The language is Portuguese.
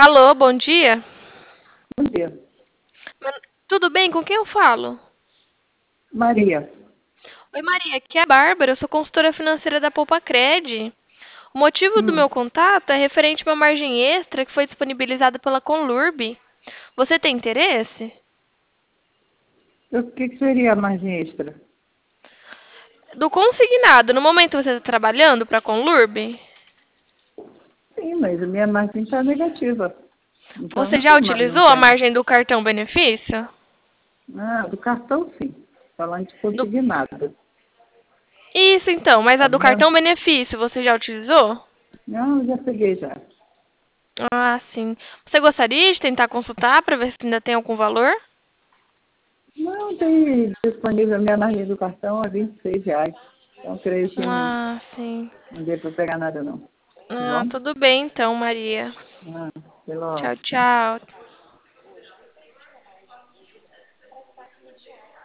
Alô, bom dia. Bom dia. Tudo bem? Com quem eu falo? Maria. Oi, Maria, aqui é a Bárbara, eu sou consultora financeira da Poupa Cred. O motivo do meu Hum. contato é referente a uma margem extra que foi disponibilizada pela Conlurb. Você tem interesse? O que seria a margem extra? Do consignado, no momento você está trabalhando para a Conlurb? Sim, mas a minha margem está negativa. Então Você não já tem mais, não utilizou a tem. margem do cartão benefício? Ah, do cartão sim. Falando de Do- consignado. Isso então, mas a Tá do vendo? cartão benefício você já utilizou? Não, já peguei já. Ah, sim. Você gostaria de tentar consultar para ver se ainda tem algum valor? Não, tem disponível a minha margem do cartão a R$ 26. Então creio que Ah, sim. não dê para pegar nada não. Tá Ah, bom? tudo bem então, Maria. Ah, pelo Tchau, tchau.